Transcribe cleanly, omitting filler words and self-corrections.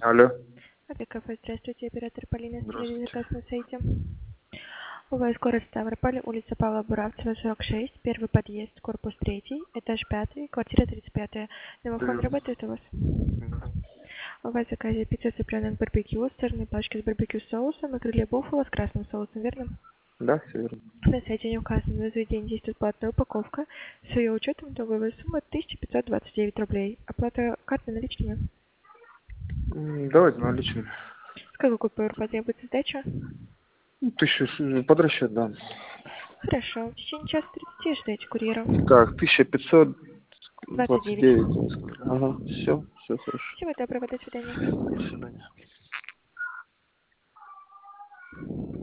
Алло. Авиакафе, здравствуйте, оператор Полина, оставили Здравствуйте. заказ на сайте. У вас город Ставрополь, улица Павла Буравцева, 46, первый подъезд, корпус 3, этаж 5, квартира 35. Домофон Верно. работает у вас? Да. У вас в заказе пицца цыпленок барбекю, сырные пачки с барбекю соусом и крылья буффало с красным соусом, верно? Да, все верно. На сайте не указано, на заведение действует платная упаковка. С ее учетом итоговая сумма 1529 рублей. Оплата карты наличными. Давайте наличными. С какой купюр потребуется сдача? 1000 под расчет, да. Хорошо. В течение часа 30 ждете курьера. Так, 29. 1529. Ага, все хорошо. Всего доброго, до свидания. До свидания.